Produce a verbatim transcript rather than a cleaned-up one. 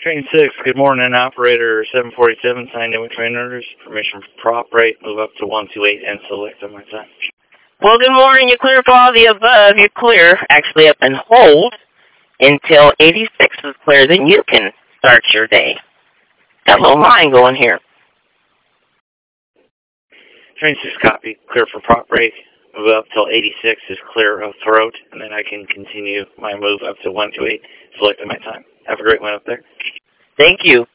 Train six, good morning, operator seven forty-seven, signed in with train orders. Permission for prop rate, move up to one two eight and select on my time. Well, good morning. You're clear for all the above. You're clear. Actually, up and hold until eighty-six is clear. Then you can start your day. Got a little line going here. Train six, copy. Clear for prop rate. Move up till eighty-six is clear of throat, and then I can continue my move up to one two eight, select on my time. Have a great one up there. Thank you.